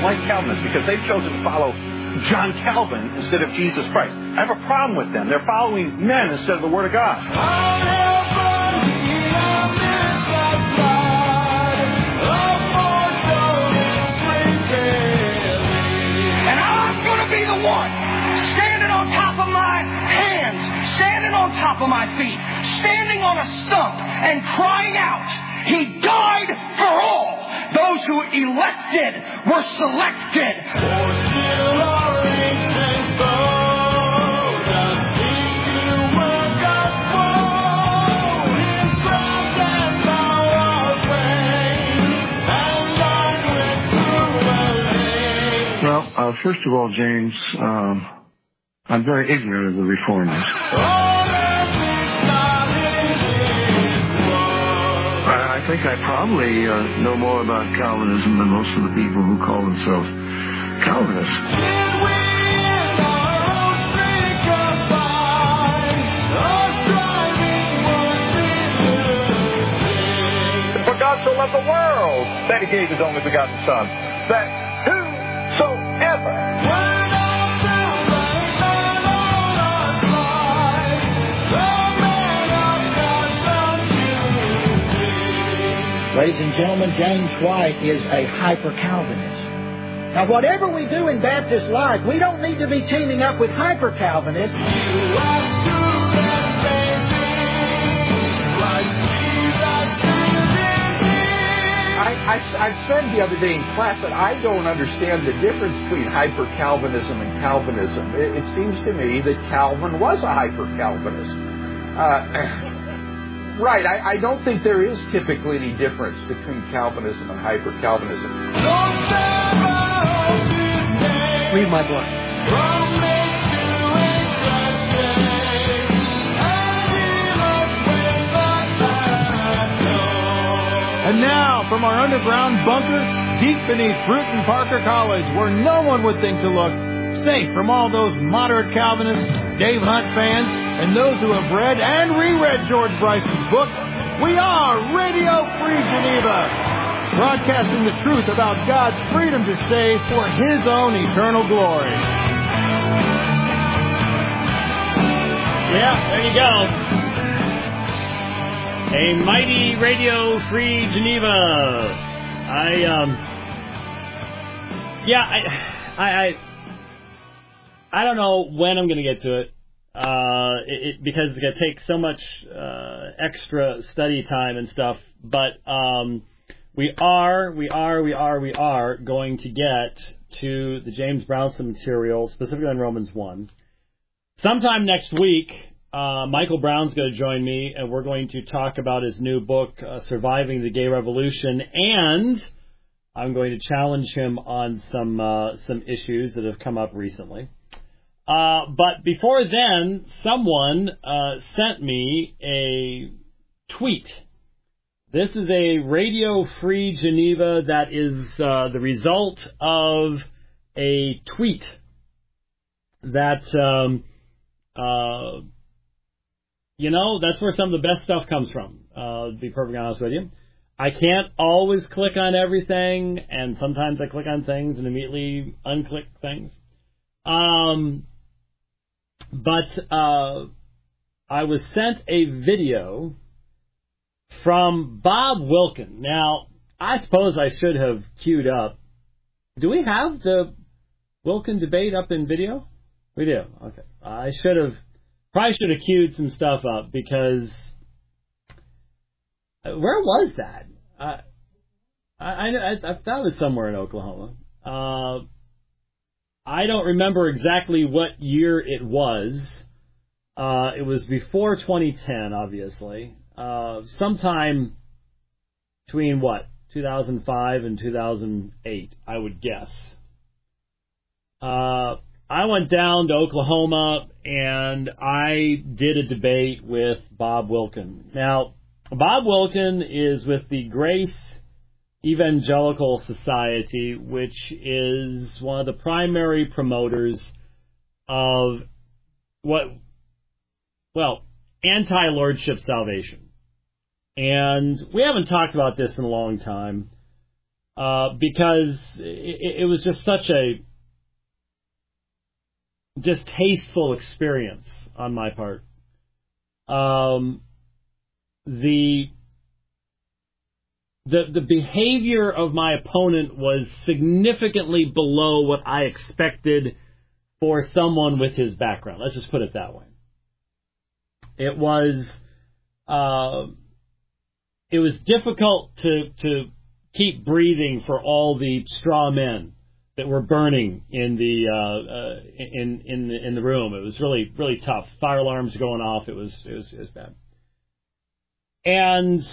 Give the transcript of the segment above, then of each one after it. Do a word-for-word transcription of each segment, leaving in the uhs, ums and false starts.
like Calvinists because they've chosen to follow John Calvin instead of Jesus Christ. I have a problem with them. They're following men instead of the Word of God. And I'm going to be the one standing on top of my hands, standing on top of my feet, standing on a stump and crying out, He died for all. Those who elected were selected. Well, uh, first of all, James, um, I'm very ignorant of the Reformers. I think I probably uh, know more about Calvinism than most of the people who call themselves Calvinists. For God so loved the world that He gave His only begotten Son, that whosoever... Ladies and gentlemen, James White is a hyper-Calvinist. Now, whatever we do in Baptist life, we don't need to be teaming up with hyper-Calvinists. I, I, I said the other day in class that I don't understand the difference between hyper-Calvinism and Calvinism. It, it seems to me that Calvin was a hyper-Calvinist. Uh, Right, I, I don't think there is typically any difference between Calvinism and hyper-Calvinism. Read my book. And now, from our underground bunker, deep beneath Fruiton Parker College, where no one would think to look, safe from all those moderate Calvinists, Dave Hunt fans, and those who have read and reread George Bryson's book, we are Radio Free Geneva, broadcasting the truth about God's freedom to save for His own eternal glory. Yeah, there you go. A mighty Radio Free Geneva. I, um, yeah, I, I, I I don't know when I'm going to get to it, uh, it, it because it's going to take so much uh, extra study time and stuff. But um, we are, we are, we are, we are going to get to the James Brownson material, specifically on Romans one. Sometime next week, uh, Michael Brown's going to join me, and we're going to talk about his new book, uh, Surviving the Gay Revolution, and I'm going to challenge him on some uh, some issues that have come up recently. Uh, but before then, someone uh, sent me a tweet. This is a Radio Free Geneva that is uh, the result of a tweet that, um, uh, you know, that's where some of the best stuff comes from, uh, to be perfectly honest with you. I can't always click on everything, and sometimes I click on things and immediately unclick things. Um... But uh, I was sent a video from Bob Wilkin. Now, I suppose I should have queued up. Do we have the Wilkin debate up in video? We do. Okay. I should have, probably should have queued some stuff up because, where was that? Uh, I, I, I, I thought it was somewhere in Oklahoma. Uh, I don't remember exactly what year it was. Uh, it was before twenty ten, obviously. Uh, sometime between, what, two thousand five and two thousand eight, I would guess. Uh, I went down to Oklahoma, and I did a debate with Bob Wilkin. Now, Bob Wilkin is with the Grace Evangelical Society, which is one of the primary promoters of what, well, anti-lordship salvation. And we haven't talked about this in a long time. uh, because it, it was just such a distasteful experience on my part. Um, the the the behavior of my opponent was significantly below what I expected for someone with his background. Let's just put it that way. It was uh, it was difficult to to keep breathing for all the straw men that were burning in the uh, uh, in in the, in the room. It was really really tough. Fire alarms going off. It was it was it was bad. And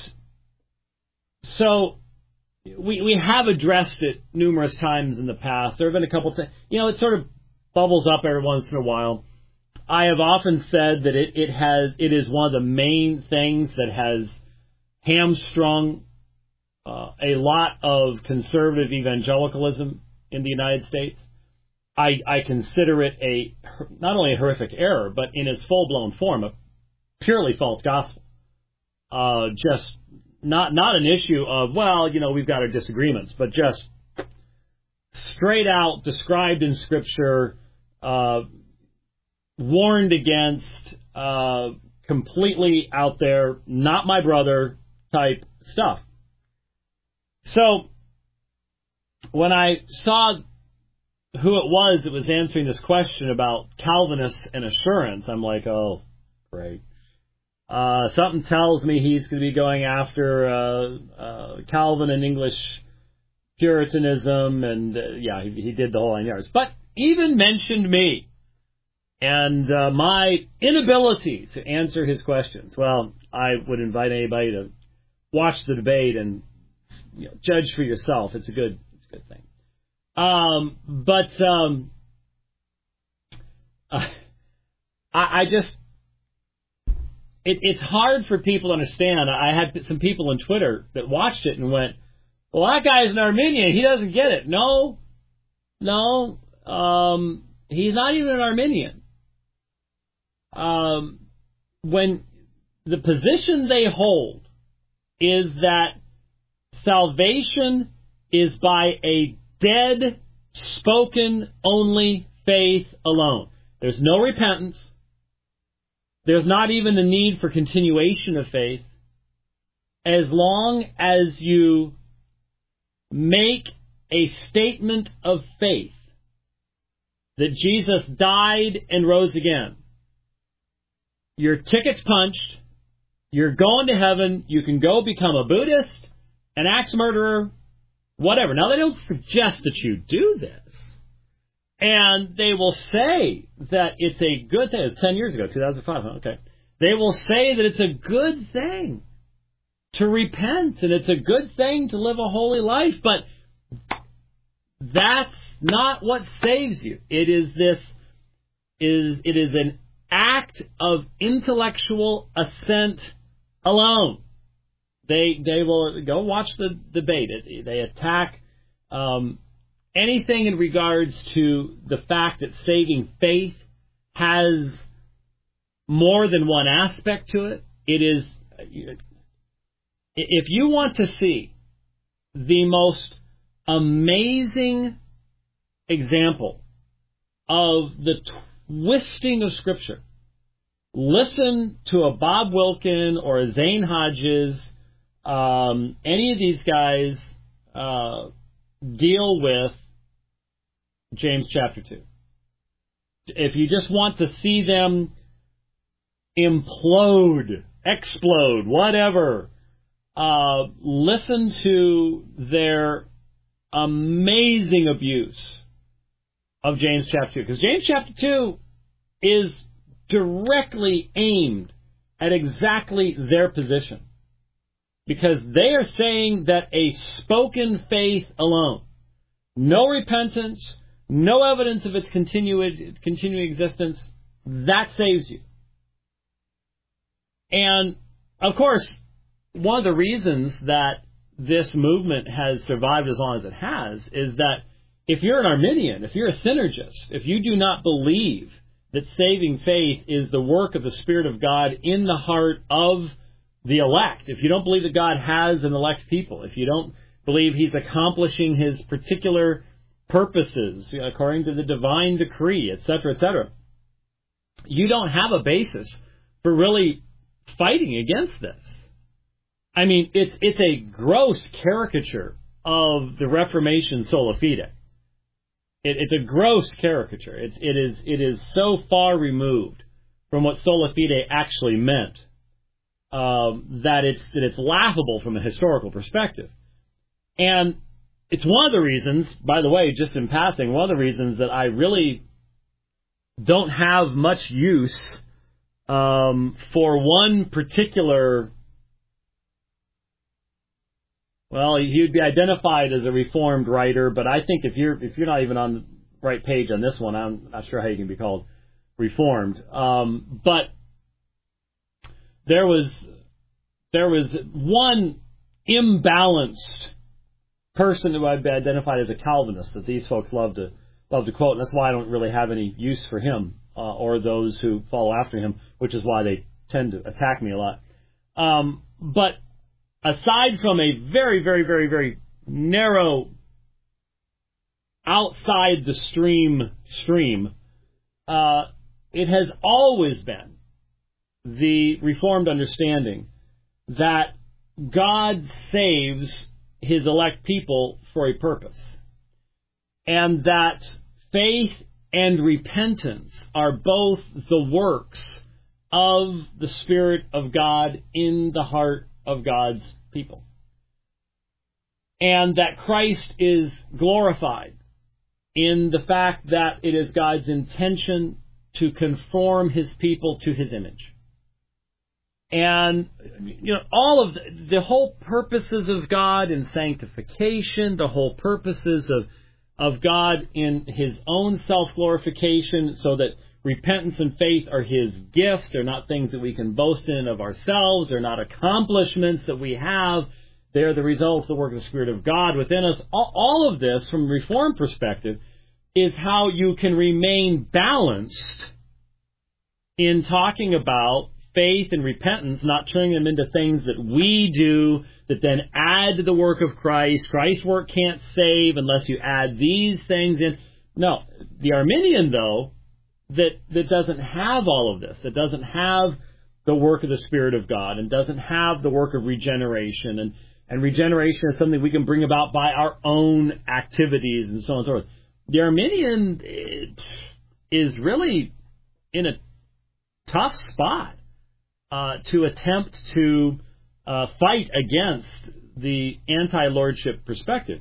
so we we have addressed it numerous times in the past. There have been a couple times. You know, it sort of bubbles up every once in a while. I have often said that it, it has it is one of the main things that has hamstrung uh, a lot of conservative evangelicalism in the United States. I, I consider it a not only a horrific error, but in its full-blown form, a purely false gospel. Uh, just not not an issue of, well, you know, we've got our disagreements, but just straight out described in Scripture, uh, warned against, uh, completely out there, not my brother type stuff. So when I saw who it was that was answering this question about Calvinists and assurance, I'm like, oh, great. Uh, something tells me he's going to be going after uh, uh, Calvin and English Puritanism, and uh, yeah, he, he did the whole nine yards. But even mentioned me and uh, my inability to answer his questions. Well, I would invite anybody to watch the debate and, you know, judge for yourself. It's a good, it's a good thing. Um, but um, I, I just, it, it's hard for people to understand. I had some people on Twitter that watched it and went, well, that guy's an Arminian. He doesn't get it. No, no, um, he's not even an Arminian. Um, when the position they hold is that salvation is by a dead, spoken only faith alone. There's no repentance. There's not even a need for continuation of faith. As long as you make a statement of faith that Jesus died and rose again, your ticket's punched, you're going to heaven, you can go become a Buddhist, an axe murderer, whatever. Now, they don't suggest that you do this. And they will say that it's a good thing. It's ten years ago, two thousand five. Huh? Okay. They will say that it's a good thing to repent, and it's a good thing to live a holy life. But that's not what saves you. It is this, is it is an act of intellectual assent alone. They they will go watch the debate. They attack um, anything in regards to the fact that saving faith has more than one aspect to it. It is, if you want to see the most amazing example of the twisting of Scripture, listen to a Bob Wilkin or a Zane Hodges. Um, any of these guys uh, deal with James chapter two. If you just want to see them implode, explode, whatever, uh, listen to their amazing abuse of James chapter two. Because James chapter two is directly aimed at exactly their position. Because they are saying that a spoken faith alone, no repentance, no evidence of its continued, continuing existence, that saves you. And, of course, one of the reasons that this movement has survived as long as it has is that if you're an Arminian, if you're a synergist, if you do not believe that saving faith is the work of the Spirit of God in the heart of the elect, if you don't believe that God has an elect people, if you don't believe he's accomplishing his particular purposes according to the divine decree, et cetera, et cetera. You don't have a basis for really fighting against this. I mean, it's it's a gross caricature of the Reformation sola fide. It, it's a gross caricature. It's it is it is so far removed from what sola fide actually meant um, that it's that it's laughable from a historical perspective. And it's one of the reasons, by the way, just in passing, one of the reasons that I really don't have much use um, for one particular. Well, he would be identified as a Reformed writer, but I think if you're if you're not even on the right page on this one, I'm not sure how you can be called Reformed. Um, but there was there was one imbalanced person who I'd be identified as a Calvinist that these folks love to love to quote, and that's why I don't really have any use for him uh, or those who follow after him, which is why they tend to attack me a lot. Um, but aside from a very, very, very, very narrow, outside the stream stream, uh, it has always been the Reformed understanding that God saves his elect people for a purpose, and that faith and repentance are both the works of the Spirit of God in the heart of God's people, and that Christ is glorified in the fact that it is God's intention to conform his people to his image. And, you know, all of the, the whole purposes of God in sanctification, the whole purposes of, of God in his own self-glorification, so that repentance and faith are his gifts. They're not things that we can boast in of ourselves. They're not accomplishments that we have. They're the result of the work of the Spirit of God within us. All, all of this, from a Reformed perspective, is how you can remain balanced in talking about faith and repentance, not turning them into things that we do that then add to the work of Christ. Christ's work can't save unless you add these things in. No, the Arminian, though, that that doesn't have all of this, that doesn't have the work of the Spirit of God, and doesn't have the work of regeneration, and, and regeneration is something we can bring about by our own activities and so on and so forth. The Arminian is really in a tough spot uh, to attempt to uh, fight against the anti-lordship perspective.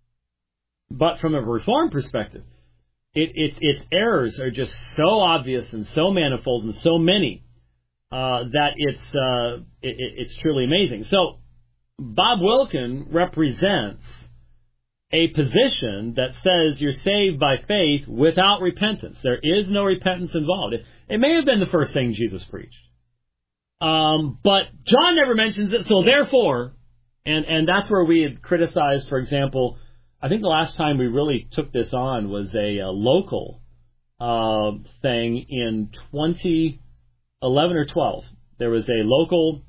But from a Reformed perspective, It, it, its errors are just so obvious and so manifold and so many uh, that it's uh, it, it's truly amazing. So Bob Wilkin represents a position that says you're saved by faith without repentance. There is no repentance involved. It, it may have been the first thing Jesus preached, um, but John never mentions it. So therefore, and and that's where we had criticized, for example. I think the last time we really took this on was a, a local uh, thing in twenty eleven or twelve. There was a local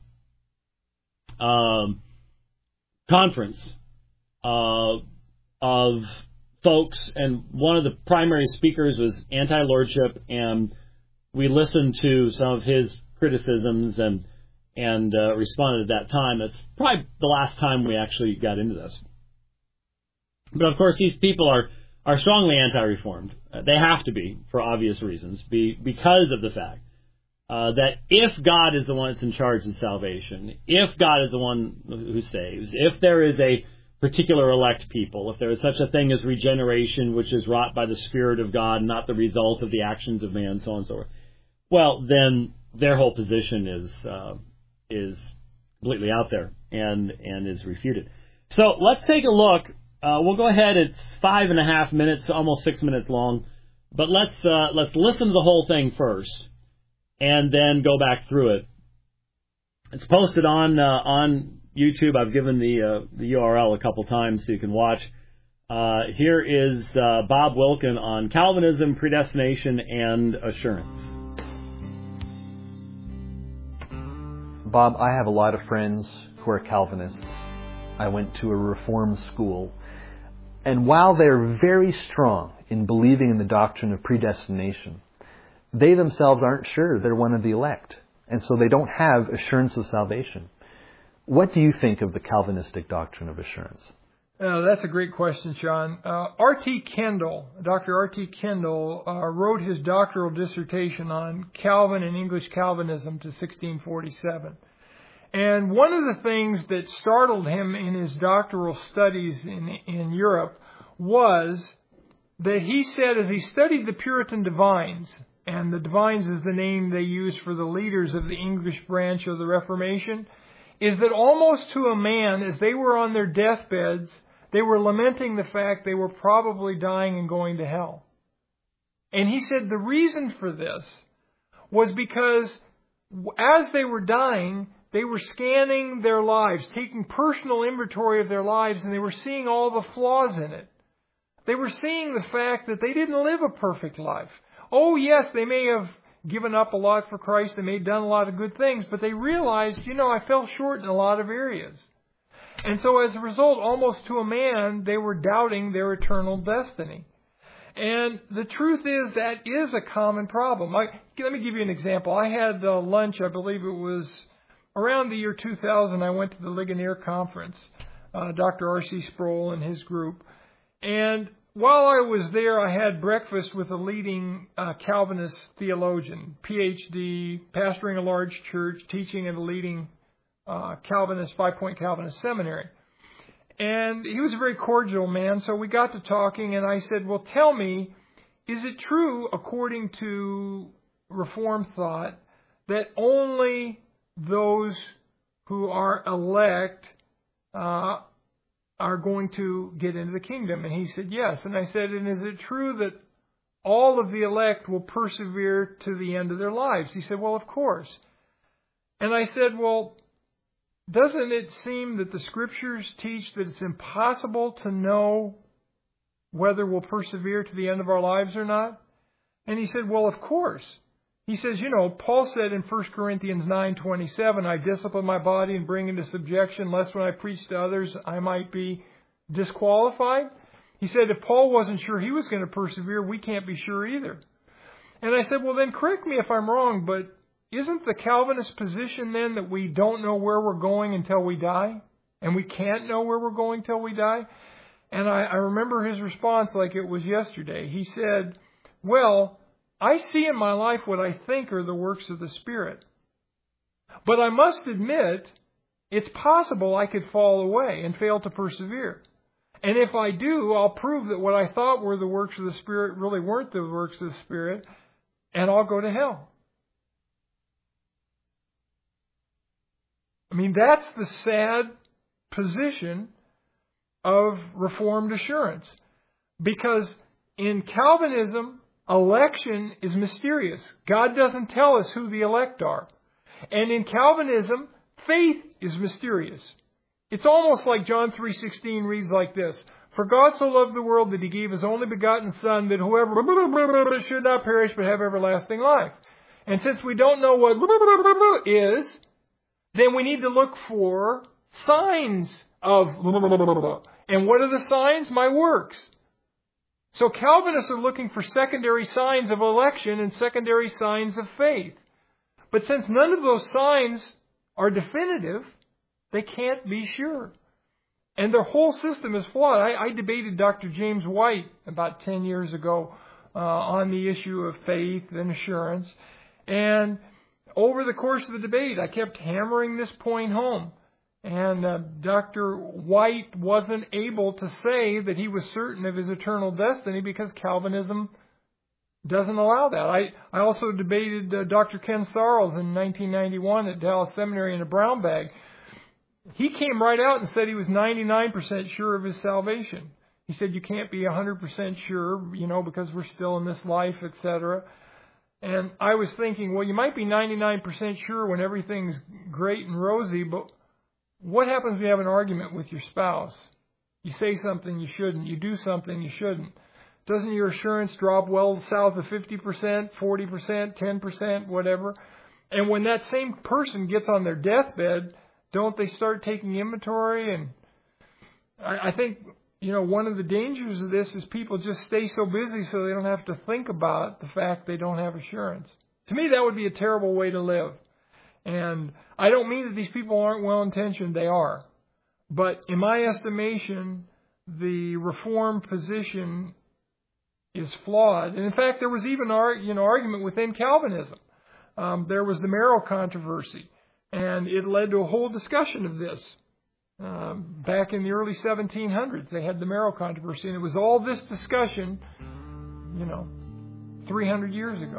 um, conference uh, of folks, and one of the primary speakers was anti-lordship, and we listened to some of his criticisms and and uh, responded at that time. It's probably the last time we actually got into this. But, of course, these people are, are strongly anti-reformed. Uh, they have to be, for obvious reasons, be, because of the fact uh, that if God is the one that's in charge of salvation, if God is the one who saves, if there is a particular elect people, if there is such a thing as regeneration, which is wrought by the Spirit of God, not the result of the actions of man, so on and so forth, well, then their whole position is uh, is completely out there and, and is refuted. So let's take a look. Uh, we'll go ahead. It's five and a half minutes, almost six minutes long. But let's uh, let's listen to the whole thing first, and then go back through it. It's posted on uh, on YouTube. I've given the uh, the U R L a couple times so you can watch. Uh, here is uh, Bob Wilkin on Calvinism, predestination, and assurance. Bob, I have a lot of friends who are Calvinists. I went to a Reformed school. And while they're very strong in believing in the doctrine of predestination, they themselves aren't sure they're one of the elect. And so they don't have assurance of salvation. What do you think of the Calvinistic doctrine of assurance? Uh, that's a great question, Sean. Uh, R T Kendall, Doctor R T Kendall, uh, wrote his doctoral dissertation on Calvin and English Calvinism to sixteen forty-seven. And one of the things that startled him in his doctoral studies in, in Europe was that he said, as he studied the Puritan divines, and the divines is the name they use for the leaders of the English branch of the Reformation, is that almost to a man, as they were on their deathbeds, they were lamenting the fact they were probably dying and going to hell. And he said the reason for this was because as they were dying, they were scanning their lives, taking personal inventory of their lives, and they were seeing all the flaws in it. They were seeing the fact that they didn't live a perfect life. Oh, yes, they may have given up a lot for Christ. They may have done a lot of good things, but they realized, you know, I fell short in a lot of areas. And so as a result, almost to a man, they were doubting their eternal destiny. And the truth is that is a common problem. I, let me give you an example. I had uh, lunch, I believe it was around the year two thousand. I went to the Ligonier Conference, uh, Doctor R C Sproul and his group. And while I was there, I had breakfast with a leading uh, Calvinist theologian, P H D, pastoring a large church, teaching at a leading uh, Calvinist, five-point Calvinist seminary. And he was a very cordial man, so we got to talking, and I said, well, tell me, is it true, according to Reformed thought, that only those who are elect uh, are going to get into the kingdom? And he said, yes. And I said, and is it true that all of the elect will persevere to the end of their lives? He said, well, of course. And I said, well, doesn't it seem that the Scriptures teach that it's impossible to know whether we'll persevere to the end of our lives or not? And he said, well, of course. He says, you know, Paul said in First Corinthians nine twenty-seven, I discipline my body and bring into subjection, lest when I preach to others I might be disqualified. He said, if Paul wasn't sure he was going to persevere, we can't be sure either. And I said, well, then correct me if I'm wrong, but isn't the Calvinist position then that we don't know where we're going until we die? And we can't know where we're going till we die? And I, I remember his response like it was yesterday. He said, well, I see in my life what I think are the works of the Spirit. But I must admit, it's possible I could fall away and fail to persevere. And if I do, I'll prove that what I thought were the works of the Spirit really weren't the works of the Spirit, and I'll go to hell. I mean, that's the sad position of Reformed assurance. Because in Calvinism, election is mysterious. God doesn't tell us who the elect are. And in Calvinism, faith is mysterious. It's almost like John three sixteen reads like this. For God so loved the world that he gave his only begotten Son, that whoever should not perish but have everlasting life. And since we don't know what is, then we need to look for signs of, and what are the signs? My works. So Calvinists are looking for secondary signs of election and secondary signs of faith. But since none of those signs are definitive, they can't be sure. And their whole system is flawed. I, I debated Doctor James White about ten years ago uh, on the issue of faith and assurance. And over the course of the debate, I kept hammering this point home. And uh, Doctor White wasn't able to say that he was certain of his eternal destiny because Calvinism doesn't allow that. I, I also debated uh, Doctor Ken Sarles in nineteen ninety-one at Dallas Seminary in a brown bag. He came right out and said he was ninety-nine percent sure of his salvation. He said you can't be one hundred percent sure, you know, because we're still in this life, et cetera. And I was thinking, well, you might be ninety-nine percent sure when everything's great and rosy, but what happens when you have an argument with your spouse? You say something you shouldn't. You do something you shouldn't. Doesn't your assurance drop well south of fifty percent, forty percent, ten percent, whatever? And when that same person gets on their deathbed, don't they start taking inventory and I, I think, you know, one of the dangers of this is people just stay so busy so they don't have to think about the fact they don't have assurance. To me, that would be a terrible way to live. And I don't mean that these people aren't well-intentioned. They are. But in my estimation, the Reformed position is flawed. And in fact, there was even you know, argument within Calvinism. Um, there was the Merrill controversy. And it led to a whole discussion of this. Um, back in the early seventeen hundreds, they had the Merrill controversy. And it was all this discussion, you know, three hundred years ago.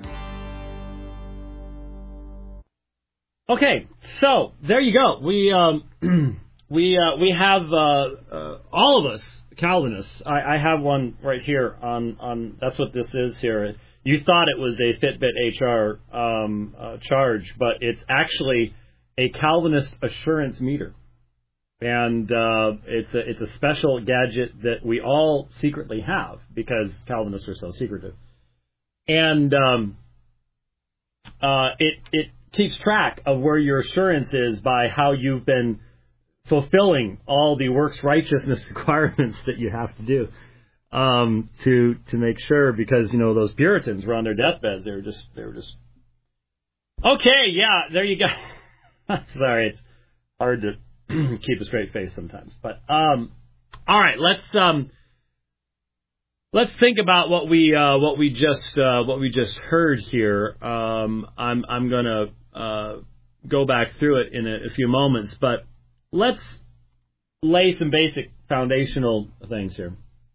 Okay, so there you go. We um, we uh, we have uh, uh, all of us Calvinists. I, I have one right here on, on. That's what this is here. You thought it was a Fitbit H R um, uh, charge, but it's actually a Calvinist assurance meter, and uh, it's a it's a special gadget that we all secretly have because Calvinists are so secretive, and um, uh, it it. keeps track of where your assurance is by how you've been fulfilling all the works righteousness requirements that you have to do um, to to make sure, because you know those Puritans were on their deathbeds. They were just they were just okay. Yeah, there you go. Sorry, it's hard to keep a straight face sometimes. But um, all right, let's um, let's think about what we uh, what we just uh, what we just heard here. Um, I'm I'm gonna uh, go back through it in a, a few moments, but let's lay some basic foundational things here.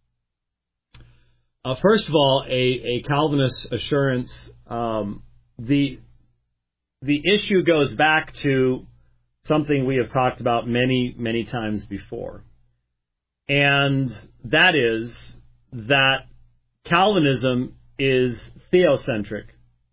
Uh, first of all, a, a Calvinist assurance. Um, the the issue goes back to something we have talked about many many times before, and that is that Calvinism is theocentric.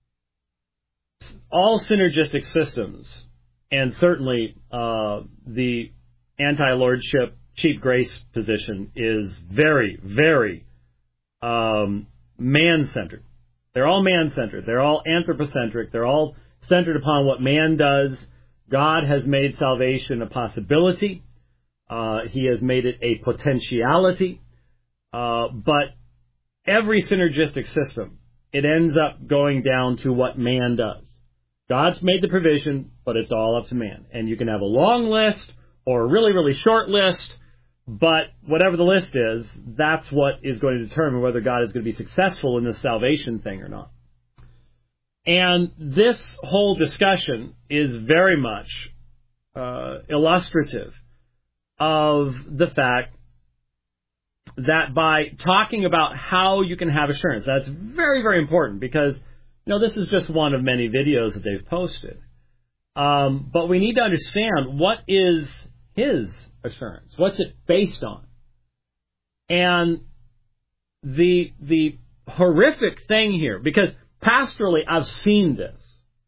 All synergistic systems, and certainly uh, the anti-lordship, cheap grace position, is very, very um, man-centered. They're all man-centered. They're all anthropocentric. They're all centered upon what man does. God has made salvation a possibility. Uh, he has made it a potentiality. Uh, but every synergistic system, it ends up going down to what man does. God's made the provision, but it's all up to man. And you can have a long list or a really, really short list, but whatever the list is, that's what is going to determine whether God is going to be successful in this salvation thing or not. And this whole discussion is very much uh, illustrative of the fact that by talking about how you can have assurance, that's very, very important, because, you know, this is just one of many videos that they've posted. Um, but we need to understand, what is his assurance? What's it based on? And the the horrific thing here, because pastorally I've seen this,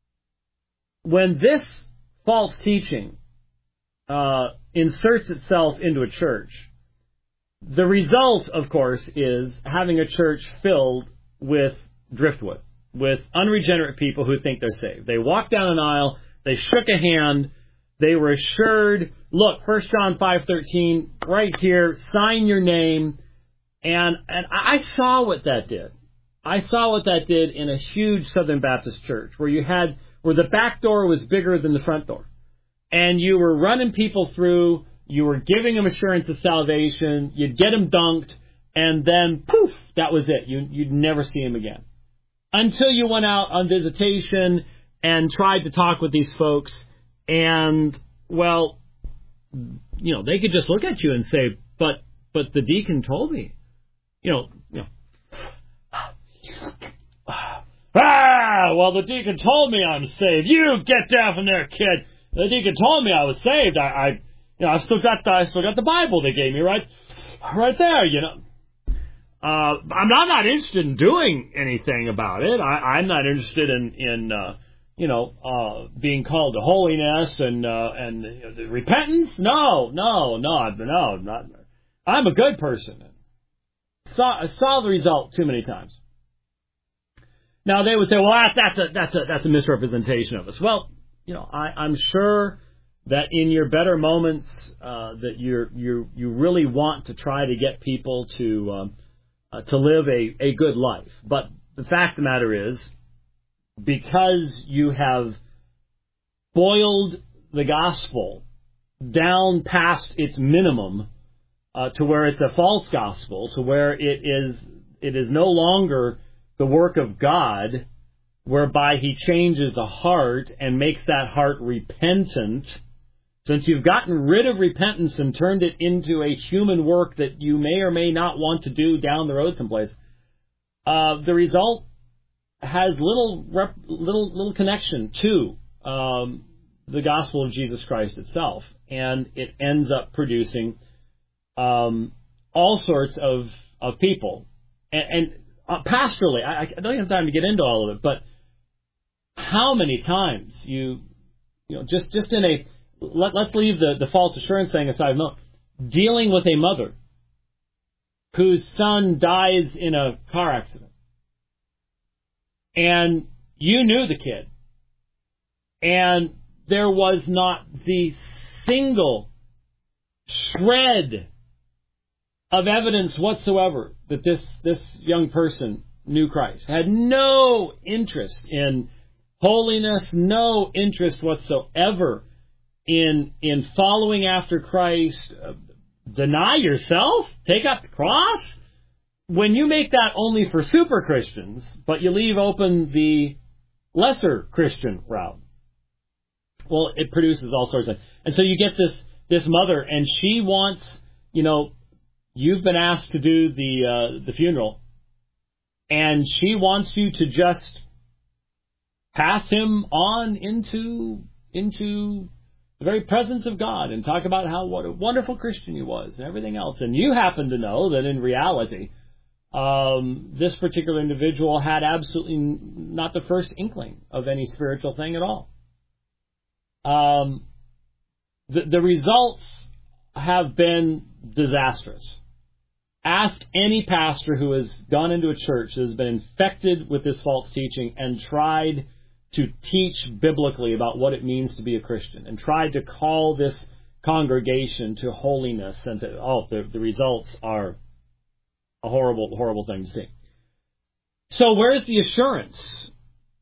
when this false teaching uh, inserts itself into a church, the result, of course, is having a church filled with driftwood, with unregenerate people who think they're saved. They walked down an aisle, they shook a hand, they were assured, look, First John five thirteen, right here, sign your name. And and I saw what that did. I saw what that did in a huge Southern Baptist church where you had, where the back door was bigger than the front door. And you were running people through, you were giving them assurance of salvation, you'd get them dunked, and then, poof, that was it. You, you'd never see them again. Until you went out on visitation and tried to talk with these folks, and, well, you know, they could just look at you and say, but but the deacon told me. You know, you know. Ah, well, the deacon told me I'm saved. You get down from there, kid. The deacon told me I was saved. I, I you know, I still got the, I still got the Bible they gave me right, right there. You know, uh, I'm not, I'm not interested in doing anything about it. I, I'm not interested in, in uh, you know, uh, being called to holiness and uh, and you know, repentance. No, no, no, no, not. I'm a good person. Saw, saw the result too many times. Now they would say, well, that, that's a that's a that's a misrepresentation of us. Well, you know, I, I'm sure that in your better moments, uh, that you're you you really want to try to get people to um, uh, to live a, a good life. But the fact of the matter is, because you have boiled the gospel down past its minimum uh, to where it's a false gospel, to where it is it is no longer the work of God, whereby He changes the heart and makes that heart repentant. Since you've gotten rid of repentance and turned it into a human work that you may or may not want to do down the road someplace, uh, the result has little rep, little little connection to um, the gospel of Jesus Christ itself, and it ends up producing um, all sorts of of people. And, and uh, pastorally, I, I don't have time to get into all of it, but how many times you you know just just in a Let, let's leave the, the false assurance thing aside. No, dealing with a mother whose son dies in a car accident, and you knew the kid, and there was not the single shred of evidence whatsoever that this, this young person knew Christ, had no interest in holiness, no interest whatsoever in in following after Christ. Uh, deny yourself, take up the cross. When you make that only for super Christians, but you leave open the lesser Christian route, well, it produces all sorts of things. And so you get this this mother, and she wants, you know, you've been asked to do the uh, the funeral, and she wants you to just pass him on into into the very presence of God and talk about how what a wonderful Christian he was and everything else. And you happen to know that in reality, um, this particular individual had absolutely not the first inkling of any spiritual thing at all. Um, the, the results have been disastrous. Ask any pastor who has gone into a church that has been infected with this false teaching and tried to teach biblically about what it means to be a Christian, and tried to call this congregation to holiness, and to, oh, the, the results are a horrible, horrible thing to see. So where's the assurance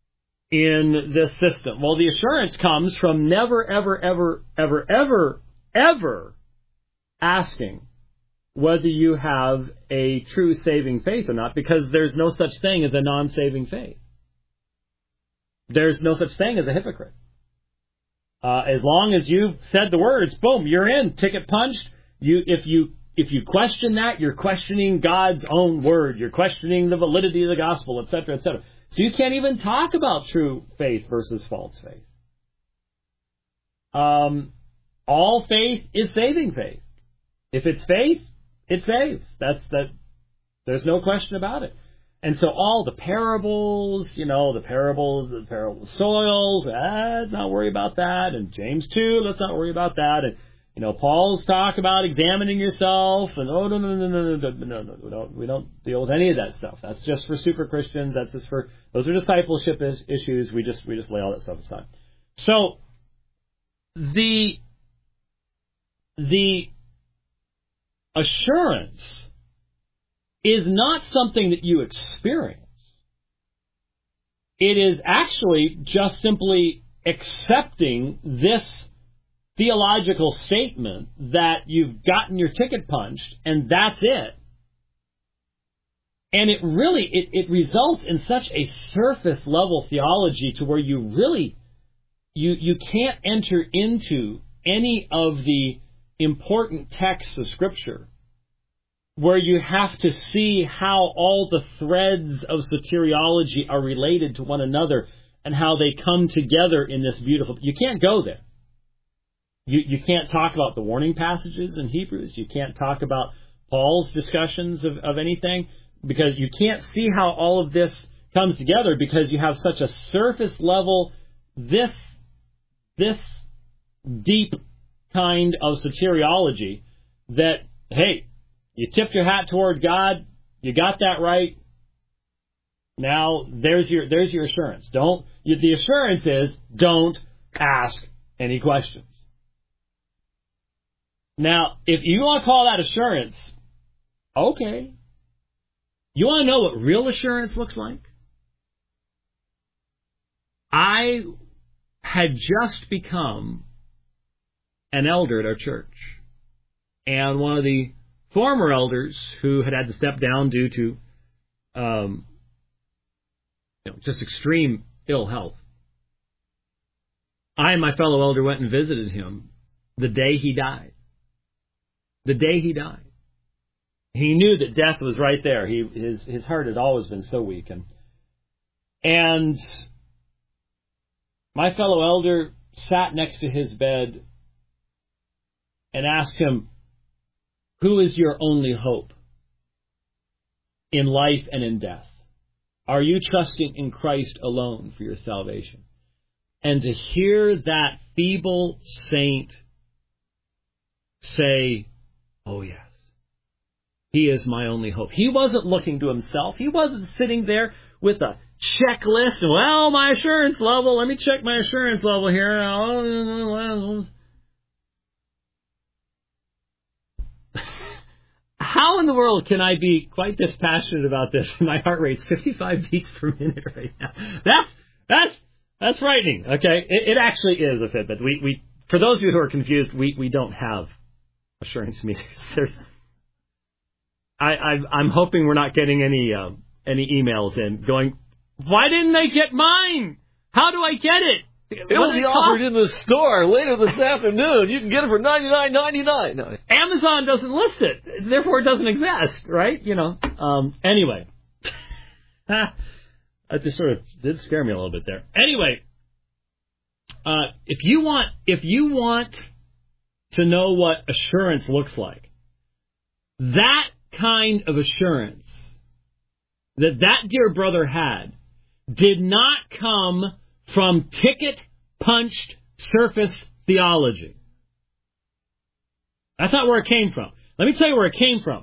in this system? Well, the assurance comes from never, ever, ever, ever, ever, ever asking whether you have a true saving faith or not, because there's no such thing as a non-saving faith. There's no such thing as a hypocrite. Uh, as long as you've said the words, boom, you're in, ticket punched. You, if you if you question that, you're questioning God's own word. You're questioning the validity of the gospel, et cetera, et cetera. So you can't even talk about true faith versus false faith. Um, all faith is saving faith. If it's faith, it saves. That's that. There's no question about it. And so all the parables, you know, the parables, the parable of soils, ah, let's not worry about that. And James two, let's not worry about that. And, you know, Paul's talk about examining yourself. And, oh, no, no, no, no, no, no, no, no, we don't, we don't deal with any of that stuff. That's just for super Christians. That's just for, those are discipleship is, issues. We just, we just lay all that stuff aside. So, the, the assurance is not something that you experience. It is actually just simply accepting this theological statement that you've gotten your ticket punched and that's it. And it really, it, it results in such a surface level theology to where you really, you, you can't enter into any of the important texts of Scripture, where you have to see how all the threads of soteriology are related to one another and how they come together in this beautiful... You can't go there. You, you can't talk about the warning passages in Hebrews. You can't talk about Paul's discussions of, of anything, because you can't see how all of this comes together, because you have such a surface level, this, this deep kind of soteriology that, hey, you tipped your hat toward God. You got that right. Now there's your there's your assurance. Don't you, the assurance is don't ask any questions. Now, if you want to call that assurance, okay. You want to know what real assurance looks like? I had just become an elder at our church. And one of the former elders who had had to step down due to um, you know, just extreme ill health, I and my fellow elder went and visited him the day he died. The day he died. He knew that death was right there. He, his, his heart had always been so weak. And, and my fellow elder sat next to his bed and asked him, who is your only hope in life and in death? Are you trusting in Christ alone for your salvation? And to hear that feeble saint say, oh yes, he is my only hope. He wasn't looking to himself. He wasn't sitting there with a checklist. Well, my assurance level, let me check my assurance level here. How in the world can I be quite this passionate about this? My heart rate's fifty-five beats per minute right now. That's that's that's frightening. Okay, it, it actually is a Fitbit. We we for those of you who are confused, we, we don't have assurance meters. I, I I'm hoping we're not getting any uh, any emails in going, why didn't they get mine? How do I get it? It will be offered in the store later this afternoon. You can get it for ninety-nine ninety-nine. No. Amazon doesn't list it, therefore it doesn't exist, right? You know. Um, anyway, that just sort of did scare me a little bit there. Anyway, uh, if you want, if you want to know what assurance looks like, that kind of assurance that that dear brother had did not come from ticket-punched surface theology. That's not where it came from. Let me tell you where it came from.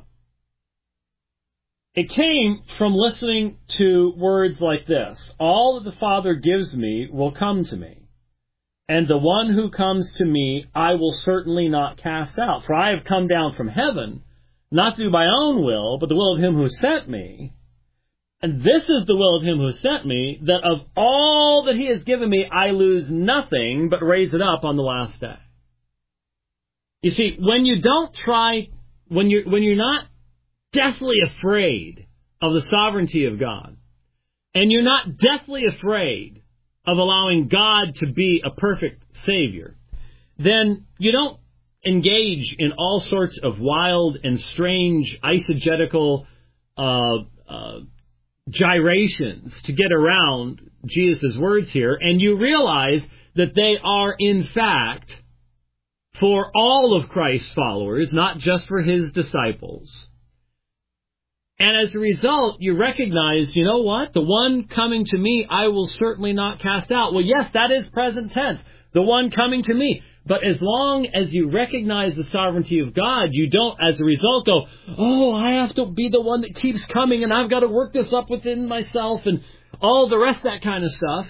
It came from listening to words like this. All that the Father gives me will come to me, and the one who comes to me I will certainly not cast out. For I have come down from heaven, not to do my own will, but the will of him who sent me. And this is the will of him who sent me, that of all that he has given me, I lose nothing, but raise it up on the last day. You see, when you don't try, when you're, when you're not deathly afraid of the sovereignty of God, and you're not deathly afraid of allowing God to be a perfect Savior, then you don't engage in all sorts of wild and strange eisegetical uh, uh gyrations to get around Jesus' words here, and you realize that they are, in fact, for all of Christ's followers, not just for his disciples. And as a result, you recognize, you know what? The one coming to me, I will certainly not cast out. Well, yes, that is present tense. The one coming to me. But as long as you recognize the sovereignty of God, you don't, as a result, go, oh, I have to be the one that keeps coming, and I've got to work this up within myself, and all the rest of that kind of stuff.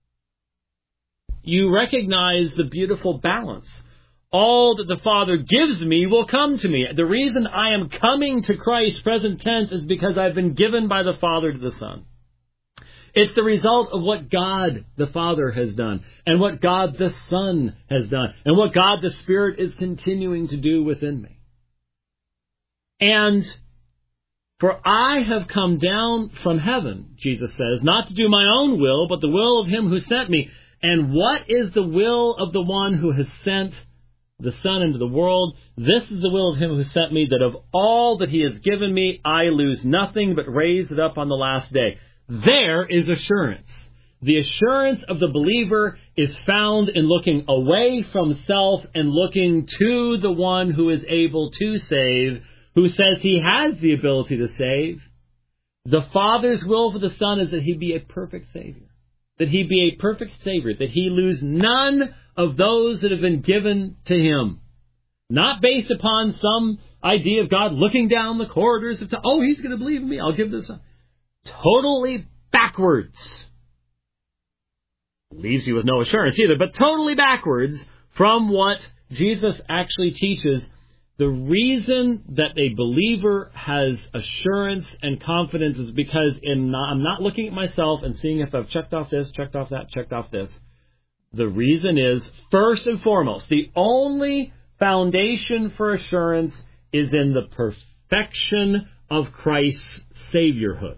You recognize the beautiful balance. All that the Father gives me will come to me. The reason I am coming to Christ, present tense, is because I've been given by the Father to the Son. It's the result of what God the Father has done, and what God the Son has done, and what God the Spirit is continuing to do within me. And for I have come down from heaven, Jesus says, not to do my own will, but the will of him who sent me. And what is the will of the one who has sent the Son into the world? This is the will of him who sent me, that of all that he has given me, I lose nothing, but raise it up on the last day. There is assurance. The assurance of the believer is found in looking away from self and looking to the one who is able to save, who says he has the ability to save. The Father's will for the Son is that he be a perfect Savior, that he be a perfect Savior, that he lose none of those that have been given to him, not based upon some idea of God looking down the corridors of time. Oh, he's going to believe in me, I'll give this up. Totally backwards. Leaves you with no assurance either, but totally backwards from what Jesus actually teaches The reason that a believer has assurance and confidence is because in not, I'm not looking at myself and seeing if I've checked off this, checked off that, checked off this. The reason is, first and foremost, the only foundation for assurance is in the perfection of Christ's Saviorhood.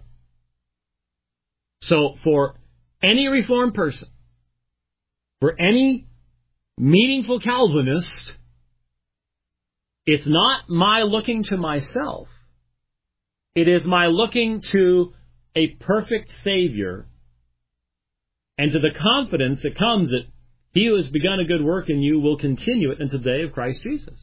So for any Reformed person, for any meaningful Calvinist, it's not my looking to myself. It is my looking to a perfect Savior and to the confidence that comes that He who has begun a good work in you will continue it until the day of Christ Jesus.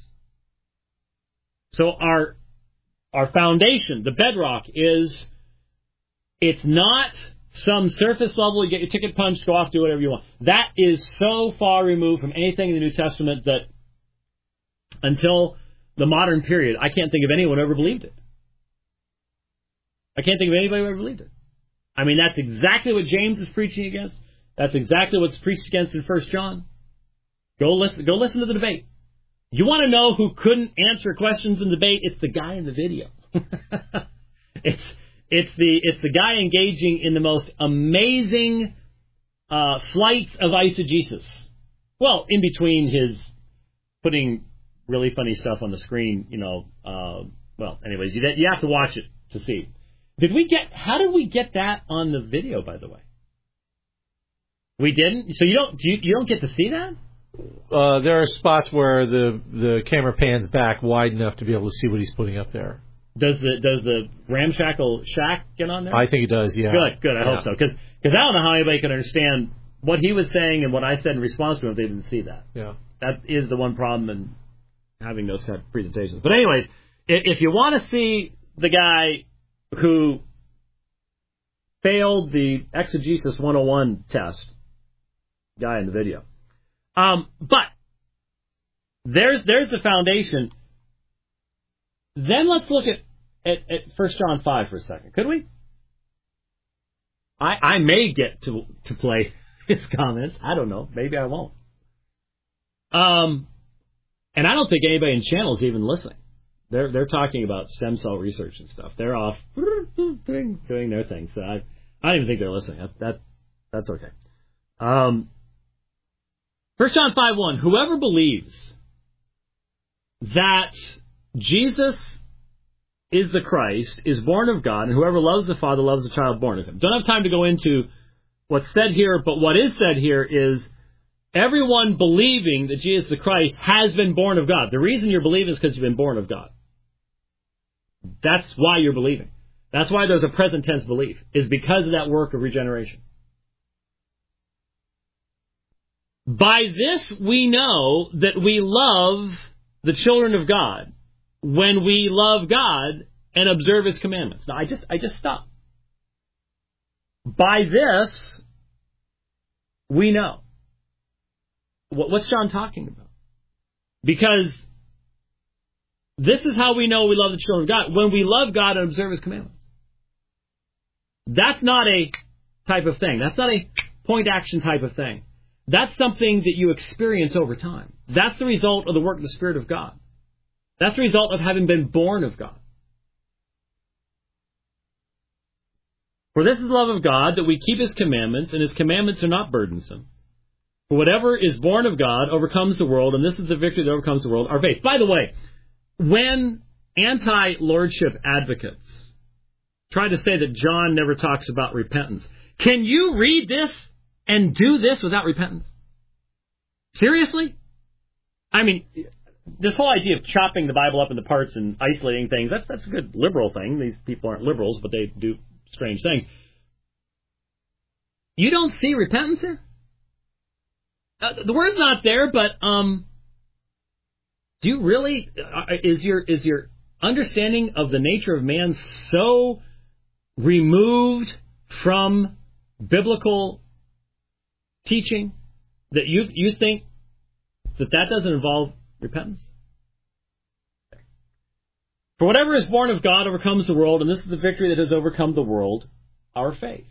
So our our foundation, the bedrock, is it's not some surface level, you get your ticket punched, go off, do whatever you want. That is so far removed from anything in the New Testament that until the modern period, I can't think of anyone who ever believed it. I can't think of anybody who ever believed it. I mean, that's exactly what James is preaching against. That's exactly what's preached against in First John. Go listen, go listen to the debate. You want to know who couldn't answer questions in the debate? It's the guy in the video. it's it's the it's the guy engaging in the most amazing uh, flights of eisegesis. Well, in between his putting really funny stuff on the screen, you know. Uh, well, anyways, you you have to watch it to see. Did we get? How did we get that on the video? By the way, we didn't. So you don't you, you don't get to see that. Uh, there are spots where the the camera pans back wide enough to be able to see what he's putting up there. Does the does the ramshackle shack get on there? I think it does. Yeah. Good. Good. I yeah. hope so. Because I don't know how anybody can understand what he was saying and what I said in response to him if they didn't see that. Yeah. That is the one problem in having those kind of presentations. But anyways, if you want to see the guy who failed the Exegesis one oh one test, guy in the video. Um, but there's there's the foundation. Then let's look at, at, at First John five for a second. Could we? I I may get to to play his comments. I don't know. Maybe I won't. Um, and I don't think anybody in channel is even listening. They're they're talking about stem cell research and stuff. They're off doing doing their thing. So I I don't even think they're listening. That, that that's okay. Um. First John five one, whoever believes that Jesus is the Christ is born of God, and whoever loves the Father loves the child born of him. Don't have time to go into what's said here, but what is said here is everyone believing that Jesus is the Christ has been born of God. The reason you're believing is because you've been born of God. That's why you're believing. That's why there's a present tense belief, is because of that work of regeneration. By this we know that we love the children of God when we love God and observe His commandments. Now, I just I just stopped. By this we know. What's John talking about? Because this is how we know we love the children of God, when we love God and observe His commandments. That's not a type of thing. That's not a point action type of thing. That's something that you experience over time. That's the result of the work of the Spirit of God. That's the result of having been born of God. For this is the love of God, that we keep His commandments, and His commandments are not burdensome. For whatever is born of God overcomes the world, and this is the victory that overcomes the world, our faith. By the way, when anti-lordship advocates try to say that John never talks about repentance, can you read this and do this without repentance? Seriously? I mean, this whole idea of chopping the Bible up into parts and isolating things, that's, that's a good liberal thing. These people aren't liberals, but they do strange things. You don't see repentance here? Uh, the word's not there, but um, do you really, uh, is your is your understanding of the nature of man so removed from biblical teaching that you you think that that doesn't involve repentance? For whatever is born of God overcomes the world, and this is the victory that has overcome the world, our faith.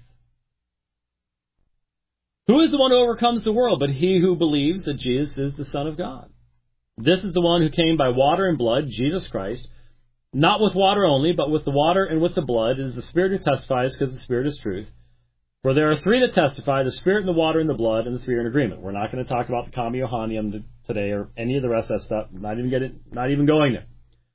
Who is the one who overcomes the world but he who believes that Jesus is the Son of God? This is the one who came by water and blood, Jesus Christ, not with water only, but with the water and with the blood. It is the Spirit who testifies, because the Spirit is truth. For there are three that testify, the Spirit and the water and the blood, and the three are in agreement. We're not going to talk about the Kami Yohanium today or any of the rest of that stuff. Not even get it, not even going there.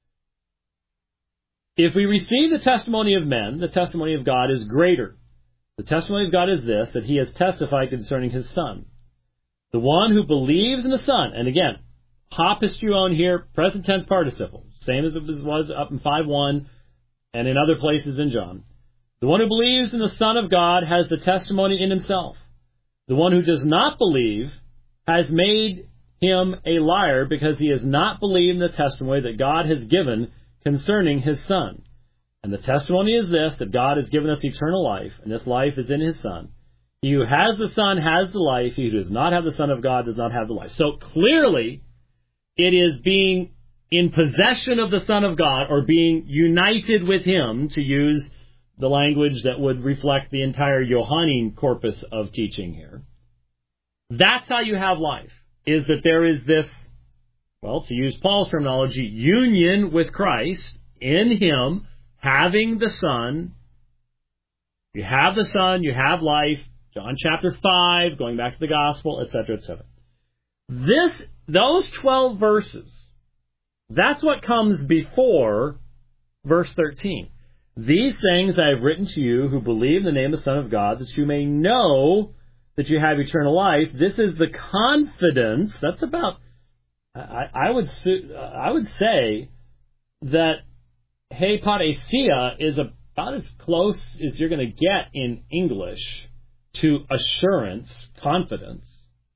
If we receive the testimony of men, the testimony of God is greater. The testimony of God is this, that he has testified concerning his Son. The one who believes in the Son, and again, hopistuon here, present tense participle, same as it was up in five one and in other places in John. The one who believes in the Son of God has the testimony in himself. The one who does not believe has made him a liar, because he has not believed in the testimony that God has given concerning his Son. And the testimony is this, that God has given us eternal life, and this life is in his Son. He who has the Son has the life. He who does not have the Son of God does not have the life. So clearly, it is being in possession of the Son of God, or being united with him, to use the language that would reflect the entire Johannine corpus of teaching here. That's how you have life, is that there is this, well, to use Paul's terminology, union with Christ in him, having the Son. You have the Son, you have life. John chapter five, going back to the gospel, et cetera, et cetera. This, those twelve verses, that's what comes before verse thirteen. These things I have written to you who believe in the name of the Son of God, that you may know that you have eternal life. This is the confidence. That's about, I, I would I would say that he parousia is about as close as you're going to get in English to assurance, confidence.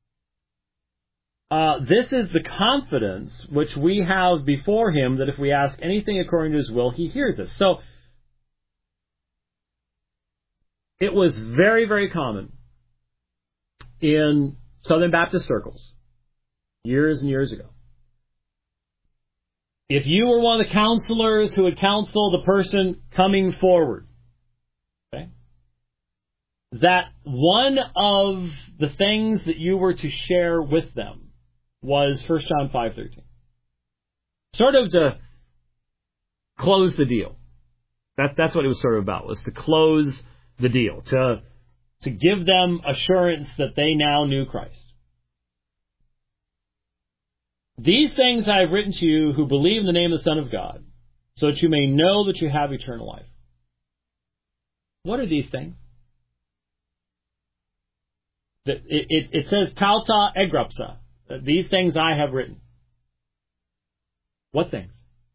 Uh, this is the confidence which we have before him, that if we ask anything according to his will, he hears us. So, it was very, very common in Southern Baptist circles, years and years ago. If you were one of the counselors who would counsel the person coming forward, okay, that one of the things that you were to share with them was First John five thirteen. Sort of to close the deal. That, that's what it was sort of about, was to close the deal, to to give them assurance that they now knew Christ. These things I have written to you who believe in the name of the Son of God, so that you may know that you have eternal life. What are these things? It, it, it says, tauta egrapsa. These things I have written. What things?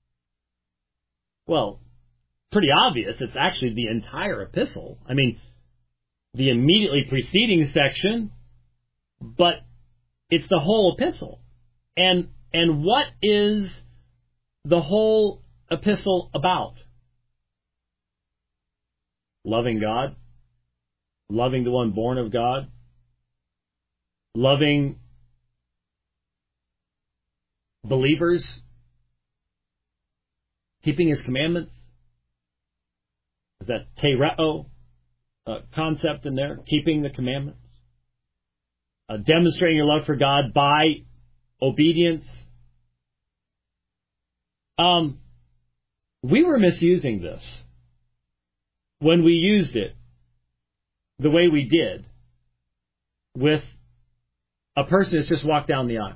Well, pretty obvious. It's actually the entire epistle. I mean, the immediately preceding section, but it's the whole epistle. And and what is the whole epistle about? Loving God, loving the one born of God, loving believers, keeping his commandments. Is that tereo uh, concept in there? Keeping the commandments. Uh, demonstrating your love for God by obedience. Um, we were misusing this when we used it the way we did with a person that's just walked down the aisle.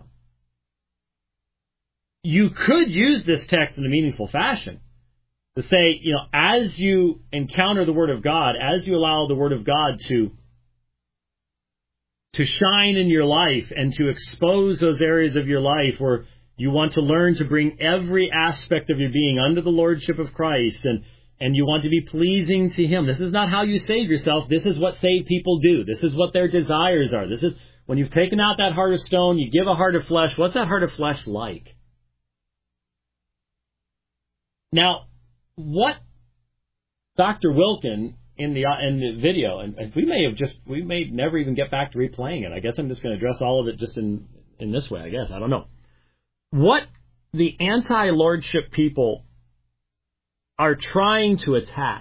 You could use this text in a meaningful fashion to say, you know, as you encounter the Word of God, as you allow the Word of God to to shine in your life and to expose those areas of your life where you want to learn to bring every aspect of your being under the Lordship of Christ, and, and you want to be pleasing to Him. This is not how you save yourself. This is what saved people do. This is what their desires are. This is when you've taken out that heart of stone, you give a heart of flesh. What's that heart of flesh like? Now, what Doctor Wilkin in the in the video, and, and we may have just, we may never even get back to replaying it. I guess I'm just going to address all of it just in, in this way, I guess. I don't know. What the anti-lordship people are trying to attack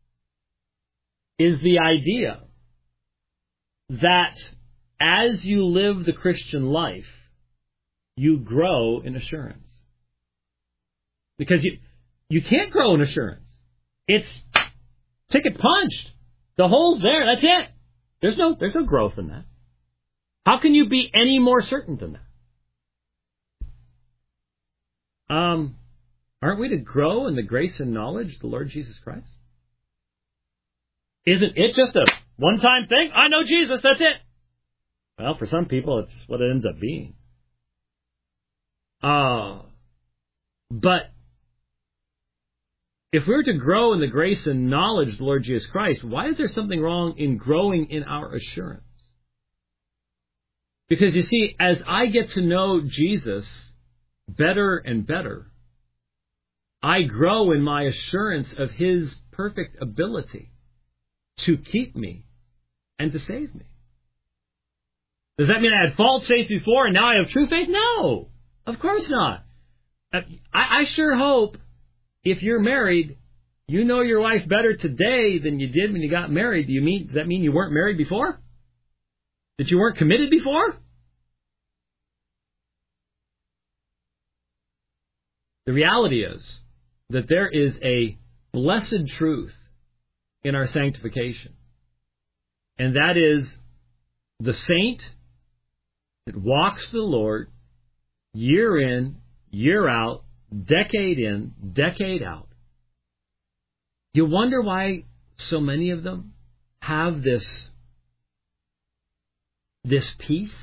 is the idea that as you live the Christian life, you grow in assurance. Because you you can't grow in assurance. It's ticket punched. The hole's there. That's it. There's no there's no growth in that. How can you be any more certain than that? Um, aren't we to grow in the grace and knowledge of the Lord Jesus Christ? Isn't it just a one-time thing? I know Jesus, that's it. Well, for some people, it's what it ends up being. Uh, but if we're to grow in the grace and knowledge of the Lord Jesus Christ, why is there something wrong in growing in our assurance? Because you see, as I get to know Jesus better and better, I grow in my assurance of His perfect ability to keep me and to save me. Does that mean I had false faith before and now I have true faith? No, of course not. I, I sure hope if you're married, you know your wife better today than you did when you got married. Do you mean, does that mean you weren't married before? That you weren't committed before? The reality is that there is a blessed truth in our sanctification. And that is the saint that walks with the Lord year in, year out, decade in, decade out. You wonder why so many of them have this This peace?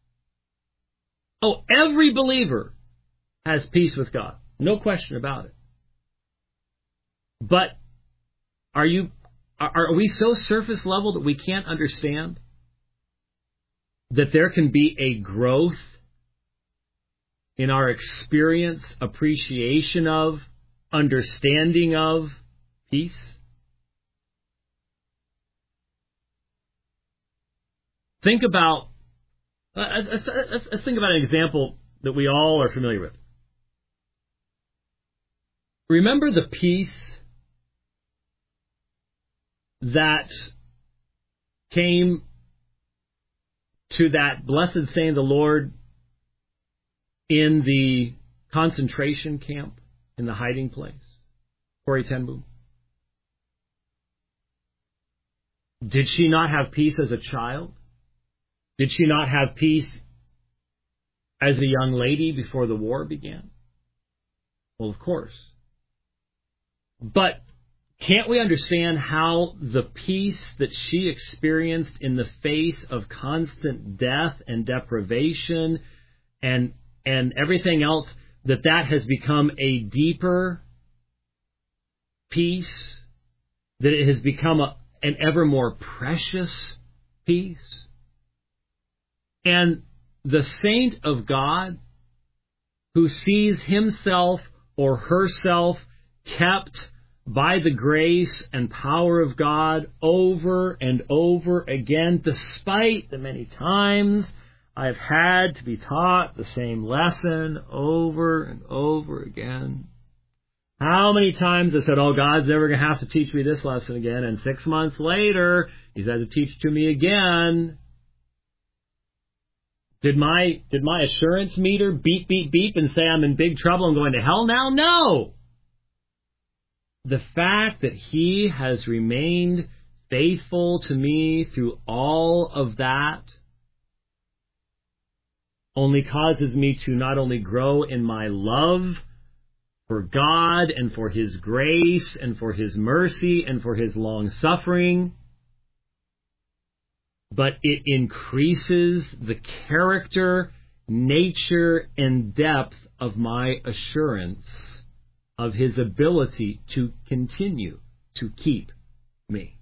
Oh, every believer has peace with God. No question about it. But are you are, are we so surface level that we can't understand that there can be a growth in our experience, appreciation of, understanding of peace? Think about, uh, let's, let's, let's think about an example that we all are familiar with. Remember the peace that came to that blessed saint of the Lord in the concentration camp, in the hiding place, Corrie ten Boom? Did she not have peace as a child? Did she not have peace as a young lady before the war began? Well, of course. But can't we understand how the peace that she experienced in the face of constant death and deprivation and and everything else, that that has become a deeper peace, that it has become a, an ever more precious peace? And the saint of God who sees himself or herself kept by the grace and power of God over and over again, despite the many times I've had to be taught the same lesson over and over again. How many times I said, oh, God's never going to have to teach me this lesson again, and six months later, He's had to teach it to me again. Did my did my assurance meter beep, beep, beep and say I'm in big trouble and going to hell now? No. The fact that He has remained faithful to me through all of that only causes me to not only grow in my love for God and for His grace and for His mercy and for His long suffering, but it increases the character, nature, and depth of my assurance of His ability to continue to keep me.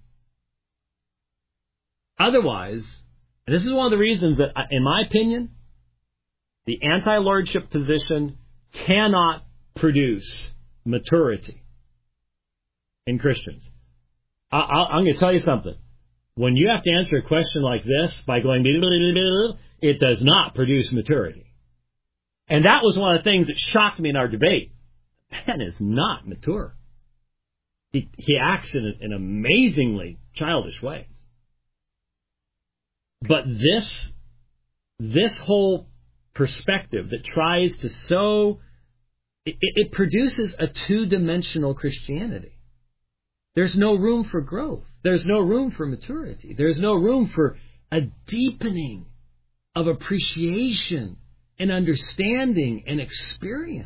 Otherwise, and this is one of the reasons that, in my opinion, the anti-lordship position cannot produce maturity in Christians. I, I, I'm going to tell you something. When you have to answer a question like this by going, it does not produce maturity. And that was one of the things that shocked me in our debate. Man is not mature. He, he acts in, in amazingly childish ways. But this, this whole perspective that tries to so... It, it produces a two-dimensional Christianity. There's no room for growth. There's no room for maturity. There's no room for a deepening of appreciation and understanding and experience.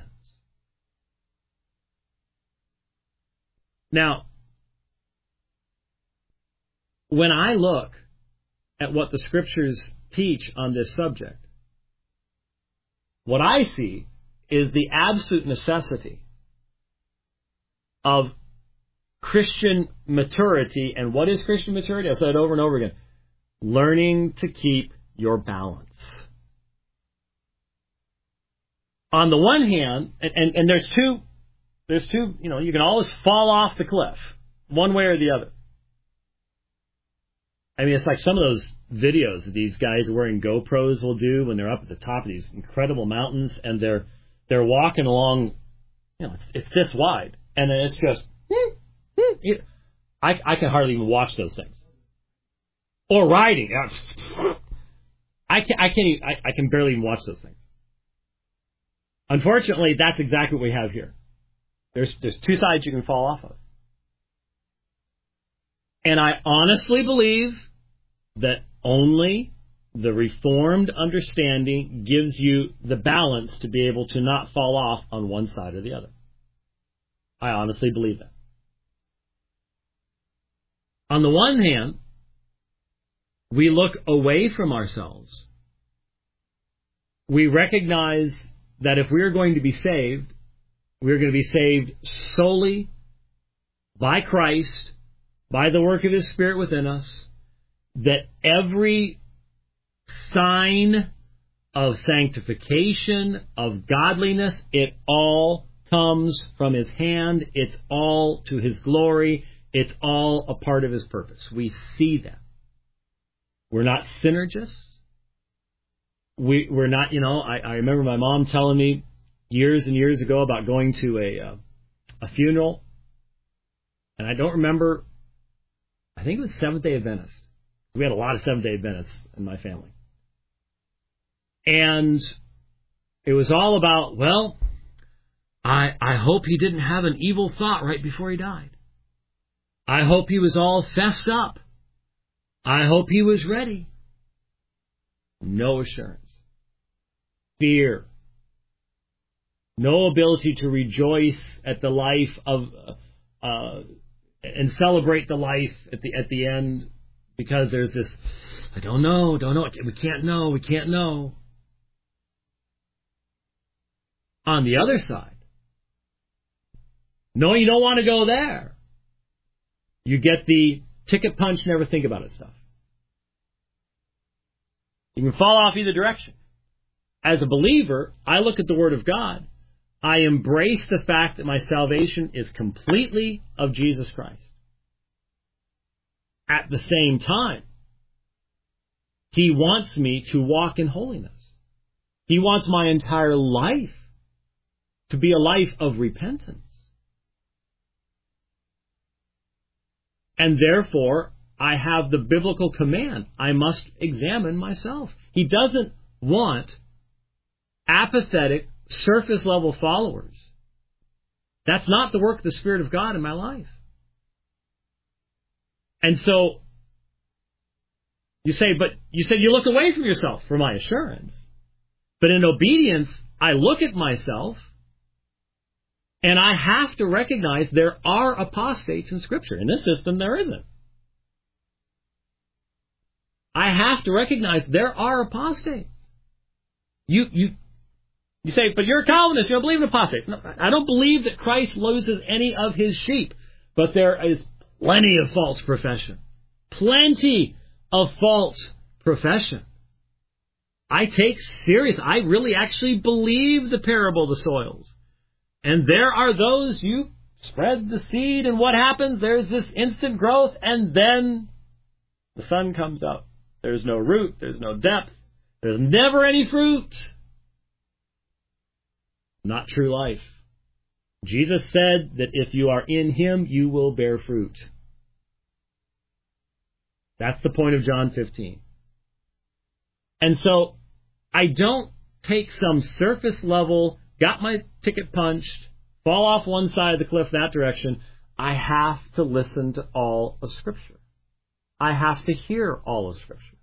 Now, when I look at what the Scriptures teach on this subject, what I see is the absolute necessity of Christian maturity. And what is Christian maturity? I've said it over and over again. Learning to keep your balance. On the one hand, and, and, and there's two, there's two, you know, you can always fall off the cliff, one way or the other. I mean, it's like some of those videos that these guys wearing GoPros will do when they're up at the top of these incredible mountains and they're they're walking along, you know, it's, it's this wide, and then it's just, I, I can hardly even watch those things. Or riding, I can I can't even, I, I can barely even watch those things. Unfortunately, that's exactly what we have here. There's there's two sides you can fall off of. And I honestly believe that only the Reformed understanding gives you the balance to be able to not fall off on one side or the other. I honestly believe that. On the one hand, we look away from ourselves. We recognize that if we're going to be saved, we're going to be saved solely by Christ, by the work of His Spirit within us, that every sign of sanctification, of godliness, it all comes from His hand. It's all to His glory. It's all a part of His purpose. We see that. We're not synergists. We, we're not, you know, I, I remember my mom telling me years and years ago about going to a, uh, a funeral, and I don't remember, I think it was Seventh-day Adventist. We had a lot of Seventh-day Adventists in my family. And it was all about, well, I I hope he didn't have an evil thought right before he died. I hope he was all fessed up. I hope he was ready. No assurance. Fear. No ability to rejoice at the life of, uh, and celebrate the life at the at the end, because there's this, I don't know, don't know, we can't know, we can't know. On the other side, no, you don't want to go there. You get the ticket punch, never think about it stuff. You can fall off either direction. As a believer, I look at the Word of God. I embrace the fact that my salvation is completely of Jesus Christ. At the same time, He wants me to walk in holiness. He wants my entire life to be a life of repentance. And therefore, I have the biblical command. I must examine myself. He doesn't want apathetic, surface-level followers. That's not the work of the Spirit of God in my life. And so, you say, but you said you look away from yourself for my assurance. But in obedience, I look at myself, and I have to recognize there are apostates in Scripture. In this system, there isn't. I have to recognize there are apostates. You, you, you say, but you're a Calvinist, you don't believe in apostates. No, I don't believe that Christ loses any of His sheep, but there is plenty of false profession. Plenty of false profession. I take serious, I really actually believe the parable of the soils. And there are those, you spread the seed, and what happens? There's this instant growth, and then the sun comes up. There's no root, there's no depth, there's never any fruit. Not true life. Jesus said that if you are in Him, you will bear fruit. That's the point of John fifteen. And so, I don't take some surface level, got my ticket punched, fall off one side of the cliff that direction. I have to listen to all of Scripture. I have to hear all of Scripture.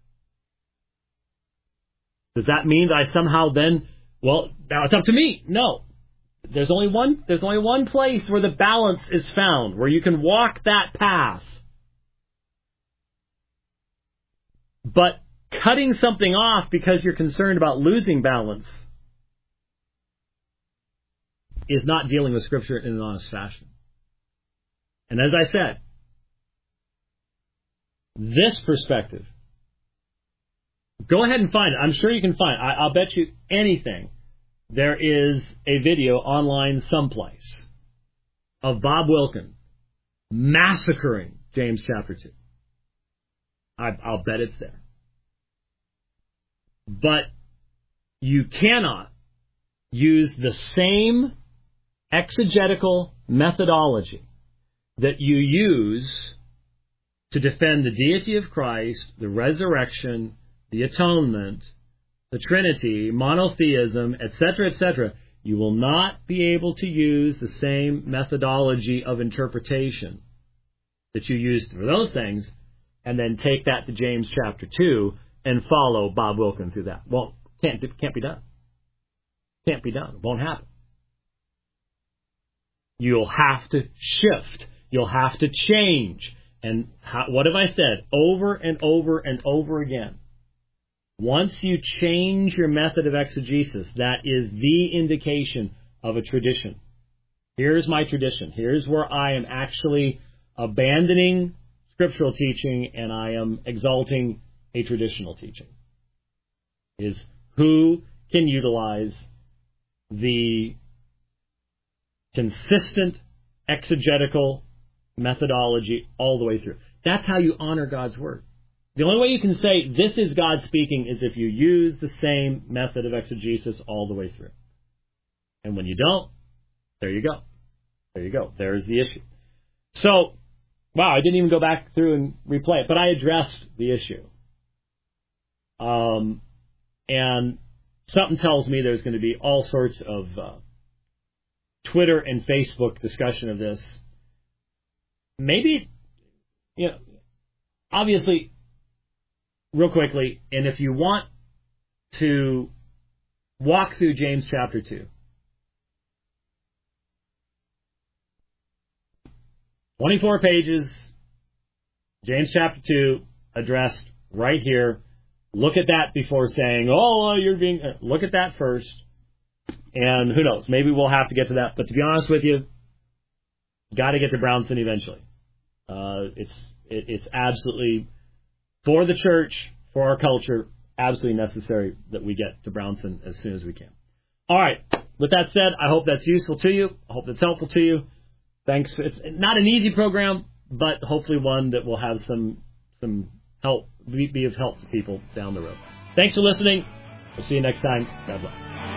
Does that mean that I somehow then, well, now it's up to me? No. There's only one, there's only one place where the balance is found, where you can walk that path. But cutting something off because you're concerned about losing balance is not dealing with Scripture in an honest fashion. And as I said, this perspective, go ahead and find it. I'm sure you can find it. I, I'll bet you anything. There is a video online someplace of Bob Wilkin massacring James chapter two. I, I'll bet it's there. But you cannot use the same exegetical methodology that you use to defend the deity of Christ, the resurrection, the atonement, the Trinity, monotheism, et cetera, et cetera. You will not be able to use the same methodology of interpretation that you used for those things and then take that to James chapter two and follow Bob Wilkin through that. Well, can't, can't be done. Can't be done. It won't happen. You'll have to shift. You'll have to change. And how, what have I said over and over and over again? Once you change your method of exegesis, that is the indication of a tradition. Here's my tradition. Here's where I am actually abandoning scriptural teaching and I am exalting a traditional teaching. Is who can utilize the consistent exegetical methodology all the way through. That's how you honor God's Word. The only way you can say this is God speaking is if you use the same method of exegesis all the way through. And when you don't, there you go. There you go. There's the issue. So, wow, I didn't even go back through and replay it, but I addressed the issue. Um, and something tells me there's going to be all sorts of uh, Twitter and Facebook discussion of this. Maybe, you know, obviously, real quickly, and if you want to walk through James chapter two, twenty-four pages, James chapter two, addressed right here. Look at that before saying, oh, you're being... Look at that first. And who knows, maybe we'll have to get to that. But to be honest with you, got to get to Brownson eventually. Uh, it's it, it's absolutely, for the church, for our culture, absolutely necessary that we get to Brownson as soon as we can. All right. With that said, I hope that's useful to you. I hope that's helpful to you. Thanks. It's not an easy program, but hopefully one that will have some some help, be of help to people down the road. Thanks for listening. We'll see you next time. God bless.